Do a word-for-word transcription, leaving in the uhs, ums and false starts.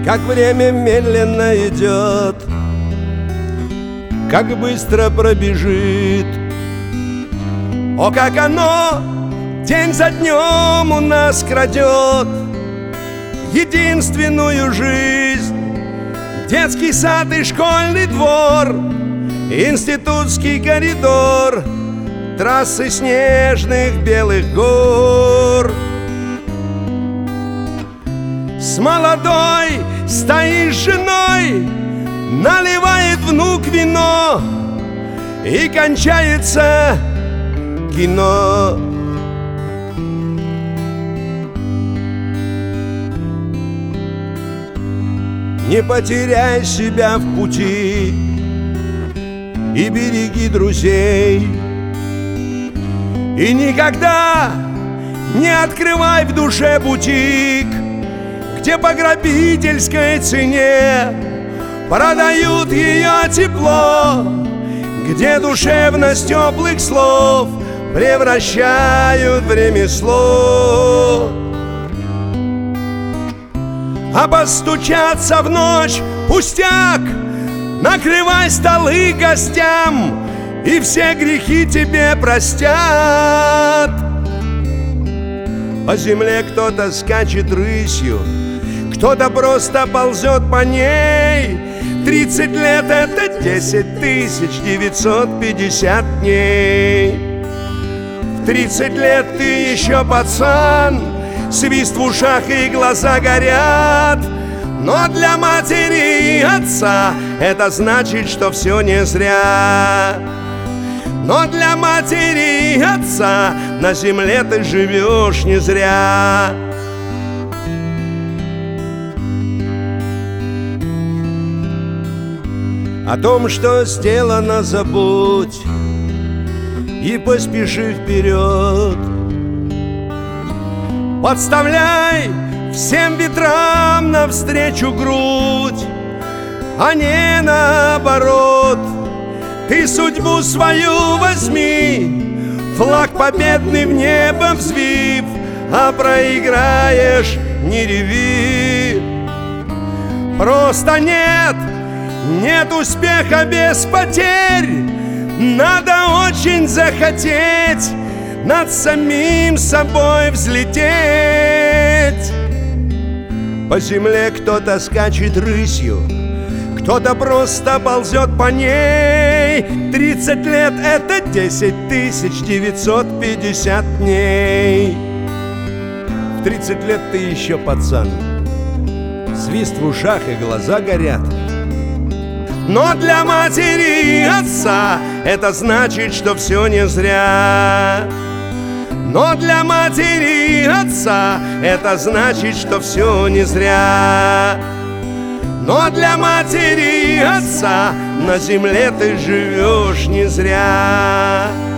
как время медленно идет, как быстро пробежит. О, как оно день за днем у нас крадет единственную жизнь. Детский сад и школьный двор, институтский коридор, трассы снежных белых гор. С молодой стоишь женой, наливает внук вино, и кончается кино. Не потеряй себя в пути и береги друзей. И никогда не открывай в душе бутик, где по грабительской цене продают ее тепло, где душевность теплых слов превращают в ремесло. А постучаться в ночь пустяк, накрывай столы гостям, и все грехи тебе простят. По земле кто-то скачет рысью, кто-то просто ползет по ней. Тридцать лет — это десять тысяч девятьсот пятьдесят дней. В тридцать лет ты еще пацан, свист в ушах и глаза горят. Но для матери и отца это значит, что все не зря. Но для матери и отца на земле ты живешь не зря. О том, что сделано, забудь и поспеши вперед. Подставляй всем ветрам навстречу грудь, а не наоборот. Ты судьбу свою возьми, флаг победный в небо взвив, а проиграешь — не реви. Просто нет, нет успеха без потерь. Надо очень захотеть над самим собой взлететь. По земле кто-то скачет рысью, кто-то просто ползет по ней. Тридцать лет — это десять тысяч девятьсот пятьдесят дней. В тридцать лет ты еще пацан, свист в ушах и глаза горят. Но для матери и отца это значит, что все не зря. Но для матери и отца это значит, что все не зря. Но для матери и отца на земле ты живешь не зря.